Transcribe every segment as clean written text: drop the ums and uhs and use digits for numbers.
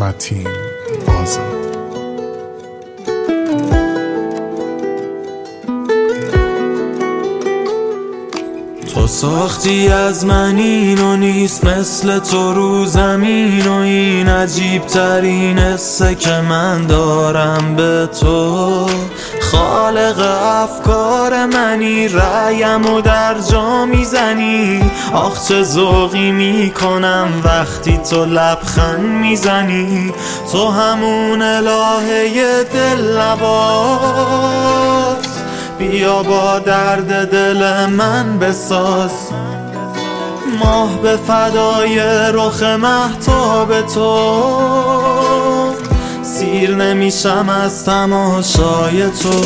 متین آزاد. تو ساختی از من اینو نیست مثل تو رو زمین و این عجیب ترین حسه که من دارم به تو. خالق افکار منی، رأیمو در جا میزنی. آخ چه ذوقی میکنم وقتی تو لبخند میزنی. تو همون الهه دل نواز، بیا با درد دل من بساز. ماه به فدای رخ مهتاب تو، سیر نمیشم از تماشای تو.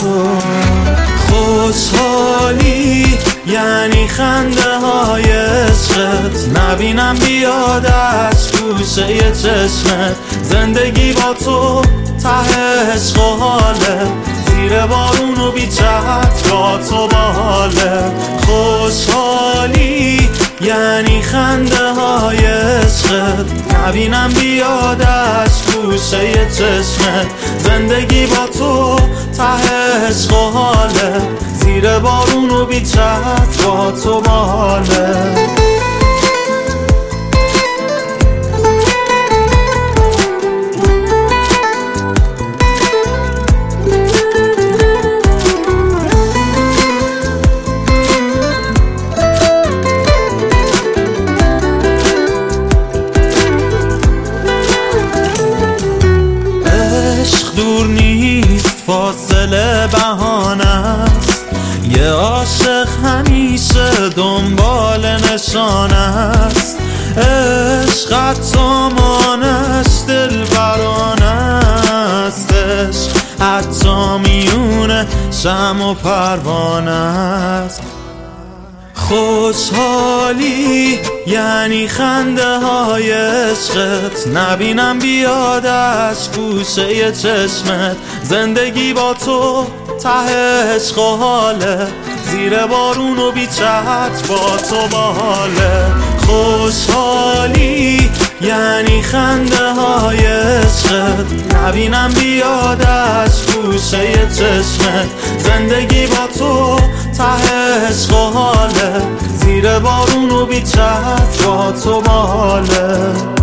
خوشحالی یعنی خنده های عشقت، نبینم بیادش گوشه چشمت. زندگی با تو ته عشق و حاله، زیر بارون و بی جهت با تو باله. خوشحالی یعنی خنده های عشقت، نبینم بیادش گوشه چشمت. زندگی با تو ته عشق و حاله، زیر بارون و بی جهت با تو باله. دور نیست، فاصله بهانه است. یه عاشق همیشه دنبال نشانه است. عشقت سامانش دل برانه است. عشق حتی میونه شمع و پروانه است. خوشحالی یعنی خنده های عشقت، نبینم بیادش گوشه چشمت. زندگی با تو ته عشق و حاله، زیر بارون و بی جهت با تو باله. خوشحالی یعنی خنده های عشقت، نبینم بیادش گوشه چشمت. زندگی با تو ته عشق و حاله، زیر بارون و بی جهت با تو باله.